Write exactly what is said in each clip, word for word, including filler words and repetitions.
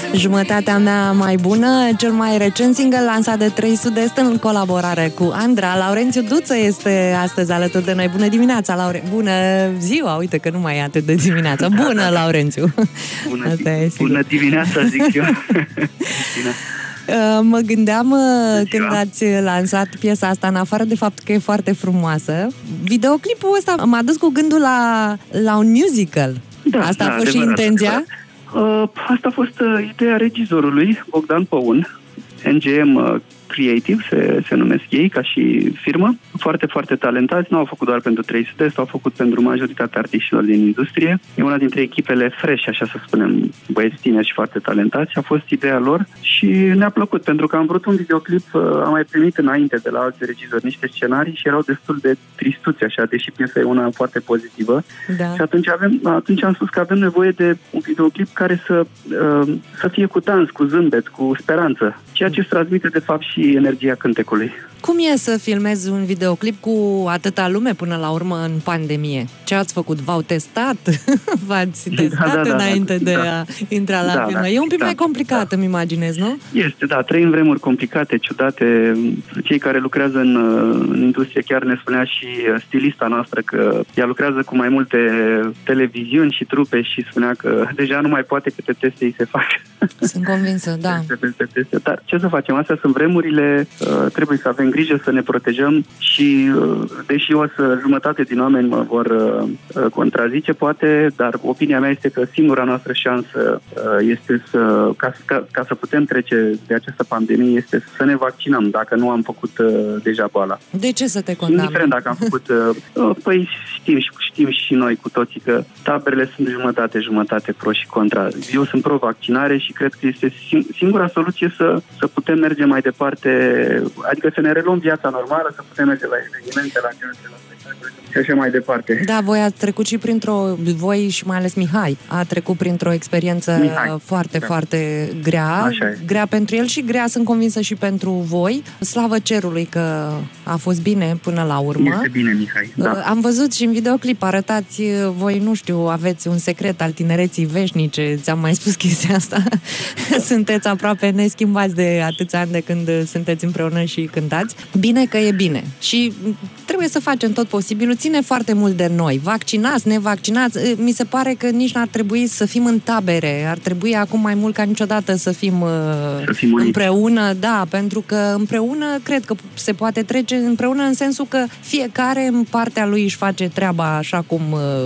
Jumătatea mea mai bună, cel mai recent single lansat de trei Sud-Est în colaborare cu Andra. Laurențiu Duță este astăzi alături de noi. Bună dimineața, Laure... Bună ziua, uite că nu mai e atât de dimineață. Bună, Laurențiu! Bună, bună dimineața, zic eu! Mă gândeam când ați lansat piesa asta, în afară de faptul că e foarte frumoasă, videoclipul ăsta m-a dus cu gândul la, la un musical. Da, asta da, a fost și adevărat, intenția? Uh, asta a fost uh, ideea regizorului, Bogdan Păun, N G M uh, Creative, se, se numesc ei, ca și firmă. Foarte, foarte talentați. Nu au făcut doar pentru trei Sud-Est, au făcut pentru majoritatea artiștilor din industrie. E una dintre echipele fresh, așa să spunem, băieți tineri și foarte talentați. A fost ideea lor și ne-a plăcut, pentru că am vrut un videoclip, am mai primit înainte de la alți regizori niște scenarii și erau destul de tristuți, așa, deși piesa e una foarte pozitivă. Da. Și atunci, avem, atunci am spus că avem nevoie de un videoclip care să, să fie cu dans, cu zâmbet, cu speranță. Ceea ce îți transmite, de fapt, și energia cântecului. Cum e să filmezi un videoclip cu atâta lume până la urmă în pandemie? Ce ați făcut? V-au testat? V-ați testat da, da, da, înainte da, de da. a intra la da, filmă? Da, e un pic da, mai complicat, da. îmi imaginez, nu? Este, da. Trăim vremuri complicate, ciudate. Cei care lucrează în, în industrie, chiar ne spunea și stilista noastră că ea lucrează cu mai multe televiziuni și trupe și spunea că deja nu mai poate câte teste îi se fac. Sunt convinsă, da. Teste, teste. Dar ce să facem? Astea sunt vremurile, trebuie să avem grijă să ne protejăm și, deși o să jumătate din oameni mă vor contrazice, poate, dar opinia mea este că singura noastră șansă este să, ca, ca, ca să putem trece de această pandemie, este să ne vaccinăm, dacă nu am făcut deja boala. De ce să te condamni? Indiferent dacă am făcut... Păi știm, știm și noi cu toții că taberele sunt jumătate, jumătate pro și contra. Eu sunt pro-vaccinare și cred că este singura soluție să, să putem merge mai departe, adică să ne reluăm viața normală, să putem merge la evenimente, la genunțe, la spectacole și așa mai departe. Da, voi ați trecut și printr-o, voi și mai ales Mihai, a trecut printr-o experiență Mihai. foarte, da. foarte grea, grea pentru el și grea, sunt convinsă, și pentru voi. Slavă cerului că a fost bine până la urmă. Este bine, Mihai, da. Am văzut și în videoclip, arătați voi, nu știu, aveți un secret al tinereții veșnice, ți-am mai spus chestia asta. Sunteți aproape neschimbați de atâția ani de când sunteți împreună și cântați. Bine că e bine. Și trebuie să facem tot posibilul. Ține foarte mult de noi. Vaccinați, nevaccinați. Mi se pare că nici n-ar trebui să fim în tabere. Ar trebui acum mai mult ca niciodată să fim, să fim împreună. Da, pentru că împreună cred că se poate trece împreună în sensul că fiecare în partea lui își face treaba așa cum,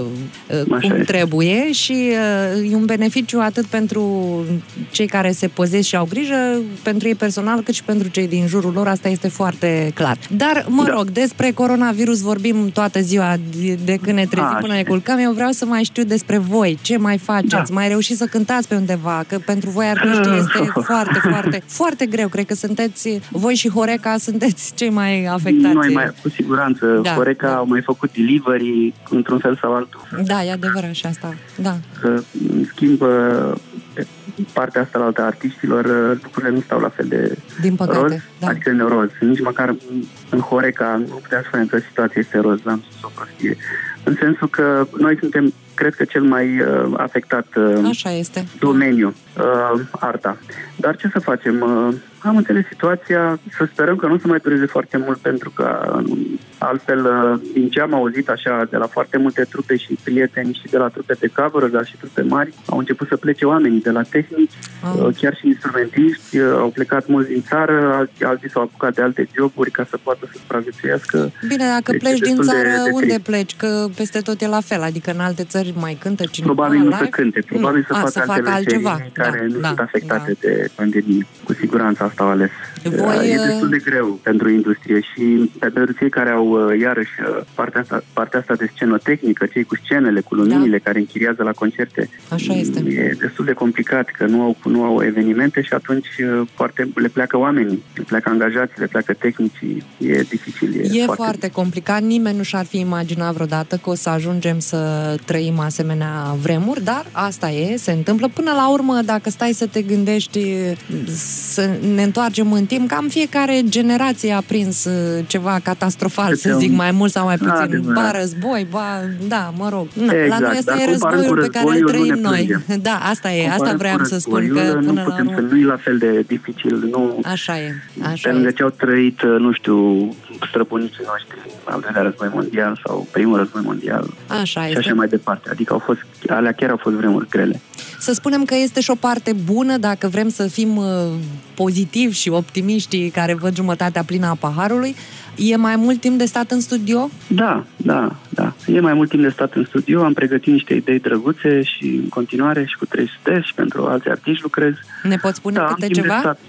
așa cum trebuie și e un beneficiu atât pentru cei care se păzesc și au grijă, pentru ei personal, cât și pentru cei din jurul lor. Asta este foarte clar. Dar, mă da. rog, despre coronavirus vorbim toată ziua de când ne trezim A, până ne culcăm. Eu vreau să mai știu despre voi. Ce mai faceți? Da. Mai reușiți să cântați pe undeva? Că pentru voi artiștii este foarte, foarte, foarte greu. Cred că sunteți, voi și Horeca sunteți cei mai afectați. Noi mai, cu siguranță. Da, Horeca da. au mai făcut delivery într-un fel sau altul. Da, e adevărat și asta. Da. Că, în schimb, partea asta la alta artiștilor, lucrurile nu stau la fel de Din păcate, roz, da. adică în roz. Nici măcar în Horeca nu putea spune că situația este roz, am spus o prostie. În sensul că noi suntem, cred că, cel mai uh, afectat uh, Așa este. domeniu, uh, arta. Dar ce să facem? Uh, am înțeles situația, să sperăm că nu o să mai dureze foarte mult, pentru că uh, altfel, uh, din ce am auzit așa de la foarte multe trupe și prieteni și de la trupe de cover, dar și trupe mari, au început să plece oamenii de la tehnici, ah. uh, chiar și instrumentiști, uh, au plecat mulți din țară, alții, alții s-au apucat de alte joburi ca să poată să supraviețuiască. Bine, dacă deci pleci din țară, de, de unde trist. pleci? Că peste tot e la fel, adică în alte țări mai cântă cineva. Probabil nu să cânte, probabil să, A, facă să facă altceva care da, nu da, sunt afectate da. de pandemie. Cu siguranță asta au ales. Voi... E destul de greu pentru industrie și pentru cei care au, iarăși, partea asta, partea asta de scenă tehnică, cei cu scenele, cu luminile, da. care închiriază la concerte. Așa este. E destul de complicat, că nu au, nu au evenimente și atunci foarte, le pleacă oamenii, le pleacă angajații, le pleacă tehnicii. E dificil. E, e foarte, foarte complicat. Nimeni nu și-ar fi imaginat vreodată că o să ajungem să trăim asemenea vremuri, dar asta e, se întâmplă. Până la urmă, dacă stai să te gândești, să ne întoarcem în timp, cam fiecare generație a prins ceva catastrofal, să zic, mai mult sau mai puțin. Da, ba război, ba, da, mă rog. Na, exact, la noi ăsta e războiul pe care îl trăim noi. Da, asta e, asta vreau să spun. Că până nu la putem să nu e la fel de dificil. Nu, așa e, așa pe lângă ce au trăit, nu știu, străbunicii noștri, al doilea război mondial sau primul război mondial. Așa și este. așa mai departe. Adică au fost, alea chiar au fost vremuri grele. Să spunem că este și o parte bună, dacă vrem să fim uh, pozitivi și optimiști care văd jumătatea plină a paharului. E mai mult timp de stat în studio? Da, da, da. E mai mult timp de stat în studio. Am pregătit niște idei drăguțe și în continuare și cu trei sute și pentru alți artiști lucrez. Ne poți spune da, câte ceva? Da,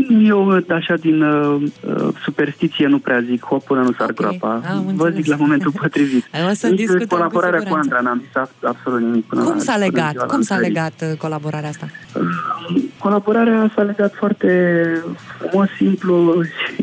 eu, așa, din uh, superstiție nu prea zic hop până nu s-ar okay. groapa. Vă zic la momentul potrivit. O să discutăm cu colaborarea cu Andra, n-am zis absolut nimic până Cum la, s-a legat? Până Cum s-a legat colaborarea asta? Colaborarea s-a legat foarte frumos, simplu,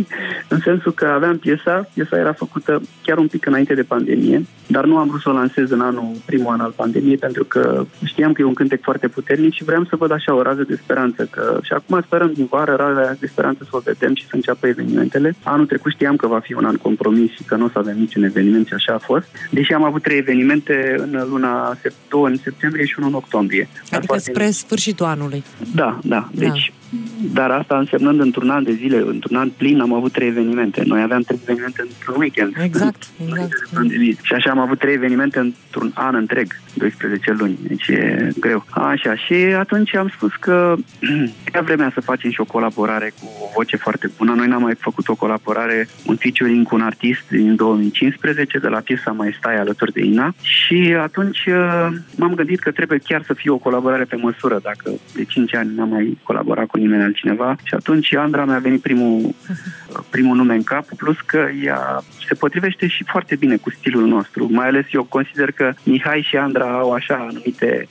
în sensul că aveam piesa, piesa era făcută chiar un pic înainte de pandemie, dar nu am vrut să o lansez în anul, primul an al pandemiei, pentru că știam că e un cântec foarte puternic și vreau să văd așa o rază de speranță. Că, și acum sperăm din vară raza de speranță să o vedem și să înceapă evenimentele. Anul trecut știam că va fi un an compromis și că nu o să avem niciun eveniment și așa a fost. Deși am avut trei evenimente în luna două în septembrie și unul în octombrie. Adică spre sfârșitul anului. Da, da. Deci, da. Dar asta însemnând într-un an de zile, într-un an plin am avut trei evenimente. Noi aveam trei evenimente într-un weekend. Exact, exact. Și așa am avut trei evenimente într-un an întreg, doisprezece luni. Deci e greu. Așa, și atunci am spus că era vremea să facem și o colaborare cu o voce foarte bună. Noi n-am mai făcut o colaborare, un featuring cu un artist din două mii cincisprezece, de la piesa Mai stai alături de Ina. Și atunci m-am gândit că trebuie chiar să fie o colaborare pe măsură, dacă de cinci ani n-am mai colaborat cu nimeni altcineva. Și atunci Andra mi-a venit primul, primul nume în cap, plus că ea se potrivește și foarte bine cu stilul nostru. Mai ales eu consider că Mihai și Andra au așa anumite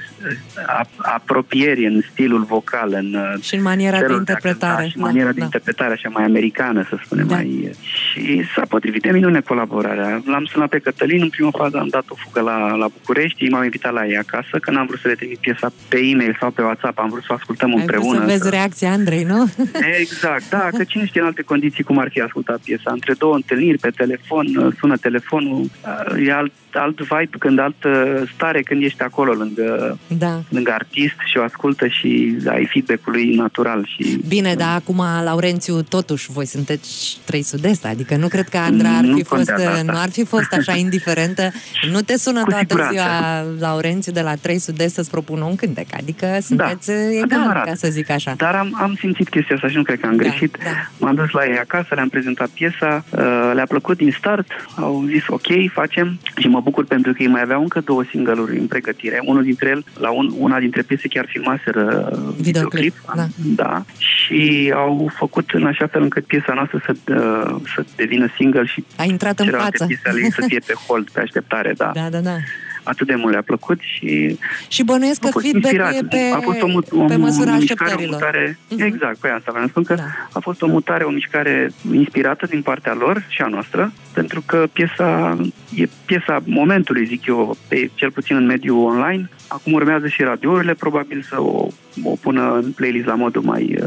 uh, apropieri în stilul vocal, în și în maniera de interpretare. Da, și maniera da, de da. interpretare așa mai americană, să spunem. Da. Mai, și s-a potrivit de minune colaborarea. L-am sunat pe Cătălin, în prima fază am dat o fugă la, la București, m-am invitat la ei acasă, că n-am vrut să le trimit piesa pe e-mail sau pe WhatsApp, am vrut să o ascultăm Ai împreună. Să vezi să... reacția Andrei, nu? Exact, da, că cine știe în alte condiții cum ar fi ascultat piesa. Între două întâlniri, pe telefon, sună telefonul, e alt, alt vibe, când altă stare când ești acolo lângă, da. lângă artist și o ascultă și ai feedback-ul lui natural. Și bine, dar acum, Laurențiu, totuși, voi sunteți trei sud-est, adică nu cred că Andra ar fi fost, nu ar fi fost așa indiferentă. Nu te sună cu toată siguranță. ziua, Laurențiu, de la trei sud-est să-ți propună un cântec, adică sunteți da, egal, adevărat. Ca să zic așa. Dar am, am simțit chestia asta și nu cred că am da, greșit. Da. M-am dus la ei acasă, le-am prezentat piesa, uh, le-a plăcut din start, au zis ok, facem, și mă bucur pentru că ei mai aveau încă două single-uri în pregătire. Unul dintre el, la un, una dintre piese chiar filmaseră videoclip, da. da, și au făcut în așa fel încât piesa noastră să, uh, să devină single și a intrat în față. Piesele ei să fie pe hold, pe așteptare, da. Da, da, da. Atât de mult le-a plăcut și... Și bănuiesc că feedback-ul e pe, a fost o, mut, o, pe măsura o așteptărilor. Mutare, uh-huh. Exact, pe asta vreau să spun că da. a fost o mutare, o mișcare inspirată din partea lor și a noastră, pentru că piesa e piesa momentului, zic eu, pe, cel puțin în mediul online. Acum urmează și radiourile, probabil să o, o pună în playlist la modul mai,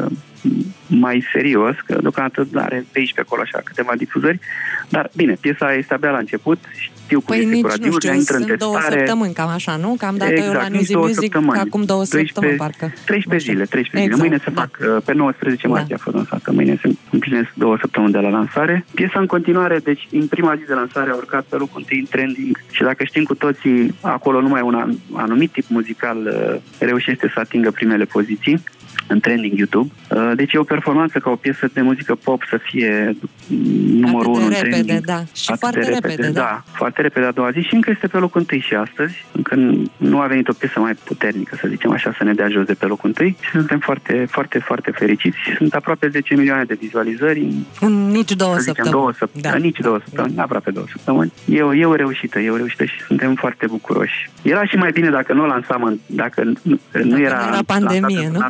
mai serios, că deocamdată are pe aici pe acolo așa câteva difuzări. Dar bine, piesa este abia la început. Știu cum păi este nici, cu radiourile, nu știu, sunt în două săptămâni, cam așa, nu? Că am dat exact, eu la Music Music acum două săptămâni, parcă. treisprezece zile, treisprezece zile. Mâine se da. fac, pe nouăsprezece martie da. a fost lansată, mâine se împlinesc două săptămâni de la lansare. Piesa în continuare, deci în prima zi de lansare a urcat pe locul întâi în trending și dacă știm cu toții, acolo numai un anumit tip muzical reușește să atingă primele poziții în trending YouTube. Deci e o performanță ca o piesă de muzică pop să fie numărul unu în trending. Repede, da. Și atât foarte repede, repede, da. da. Foarte repede a doua zi și încă este pe locul întâi și astăzi, încă nu a venit o piesă mai puternică, să zicem așa, să ne dea jos de pe locul întâi și suntem foarte, foarte, foarte fericiți. Sunt aproape zece milioane de vizualizări în nici două săptămâni. Două săptămâni. Da. Nici două săptămâni, da. Aproape două săptămâni. E o, e o reușită, e o reușită și suntem foarte bucuroși. Era și mai bine dacă nu o lansam, dacă nu, nu era, era pandemie, nu? În pandemie,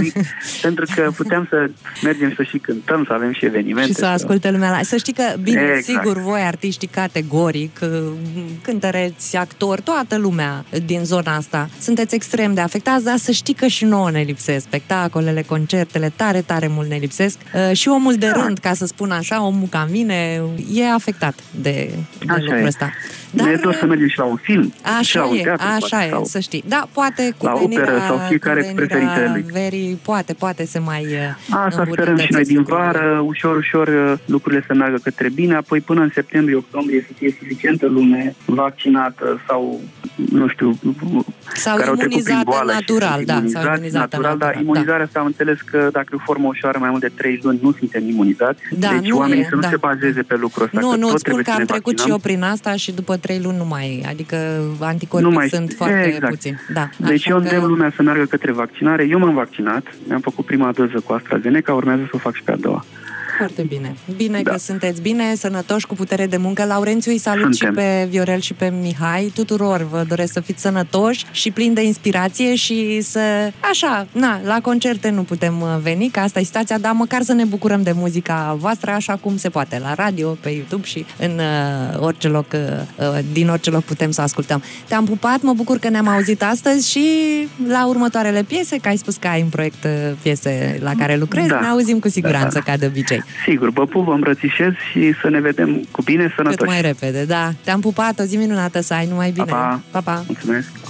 nimic, pentru că puteam să mergem să și cântăm, să avem și evenimente. Și să asculte lumea la... Să știi că, bine, exact. sigur, voi, artiștii categoric, cântăreți, actori, toată lumea din zona asta, sunteți extrem de afectați, dar să știi că și nouă ne lipsesc spectacolele, concertele, tare, tare mult ne lipsesc. Și omul de da. rând, ca să spun așa, omul ca mine, e afectat de, de lucrul e. ăsta. Dar... Ne e dor să mergem și la un film, așa și la un e, teatru, așa poate, e, sau... să știi. Da, poate cu la venirea, operă sau fiecare cu preferitele lui. Verii, poate, poate se mai asta sperăm și noi din vară, ușor, ușor lucrurile să meargă către bine, apoi până în septembrie, octombrie să fie suficientă lume vaccinată sau, nu știu, sau care au trecut prin boală natural, da, imunizați, sau imunizată natural, natural, dar imunizarea da. asta am înțeles că dacă e o formă ușoară mai mult de trei luni nu suntem imunizați, da, deci nu oamenii e, să nu da. se bazeze pe lucrul ăsta. Nu, că nu, tot spun că am trecut vaccinăm. și eu prin asta și după trei luni nu mai, adică anticorpii mai, sunt foarte exact. puțini. Da, deci eu îndemn că... lumea să meargă către vaccinare. Eu m-am vaccinat, mi-am făcut prima doză cu AstraZeneca, urmează să o fac și pe a doua. Foarte bine. Bine da. că sunteți bine, sănătoși, cu putere de muncă. Laurențiu, îi salut Suntem. și pe Viorel și pe Mihai. Tuturor vă doresc să fiți sănătoși și plini de inspirație și să... Așa, na, la concerte nu putem veni, că asta e situația, dar măcar să ne bucurăm de muzica voastră așa cum se poate, la radio, pe YouTube și în uh, orice loc, uh, din orice loc putem să ascultăm. Te-am pupat, mă bucur că ne-am auzit astăzi și la următoarele piese, că ai spus că ai în proiect piese la care lucrezi, da. Ne auzim cu siguranță, da. Ca de obicei. Sigur, vă pup, vă îmbrățișez și să ne vedem cu bine, sănătoși. Cât mai repede, da. Te-am pupat, o zi minunată să ai, numai bine. Pa, pa. Pa, pa. Mulțumesc.